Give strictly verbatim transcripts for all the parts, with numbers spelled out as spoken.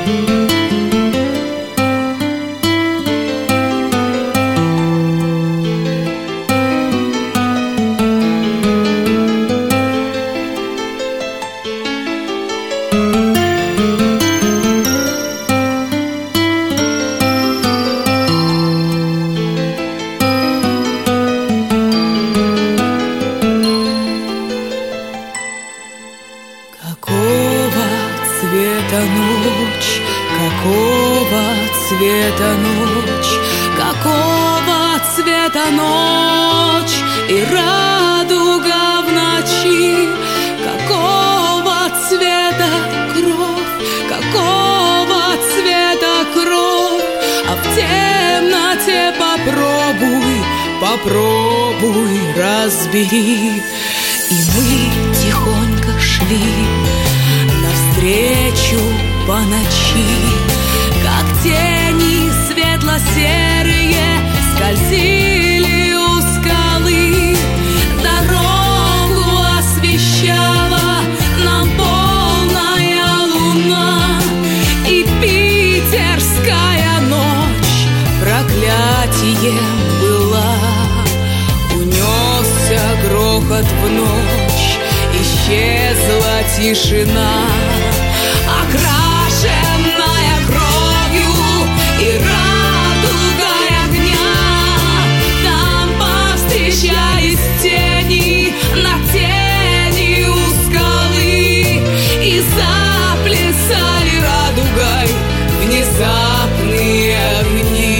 цвета ночь, какого цвета ночь, какого цвета ночь и радуга в ночи, какого цвета кровь, какого цвета кровь, а в темноте попробуй, попробуй разбери. И мы тихонько шли навстречу по ночи, как тени светло-серые скользили у скалы. Дорогу освещала нам полная луна, и питерская ночь проклятием была. Унесся грохот в ночь, исчезла тишина, окрашенная кровью и радугой огня. Там повстречались тени на тени у скалы и заплясали радугой внезапные огни.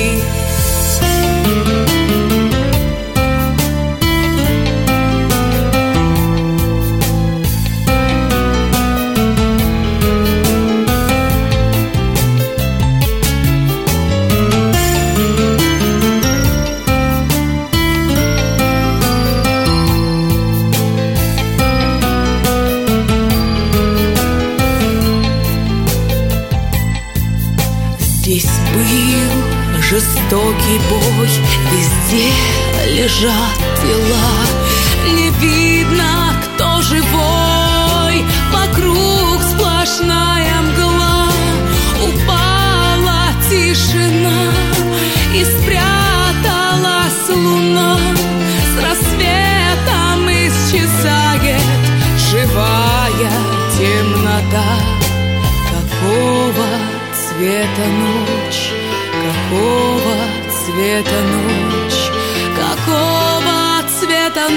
Здесь был жестокий бой, везде лежат тела, не видно, кто живой, вокруг сплошная мгла. Упала тишина и спряталась луна, с рассветом исчезает живая темнота. Какого цвета ночь, какого цвета ночь, какого цвета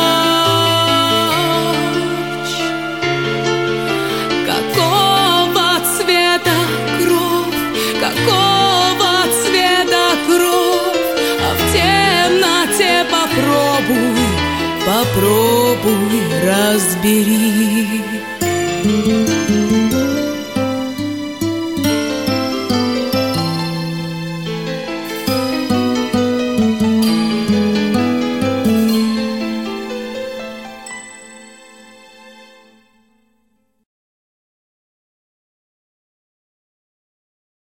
ночь, какого цвета кровь, какого цвета кровь, а в темноте попробуй, попробуй разбери.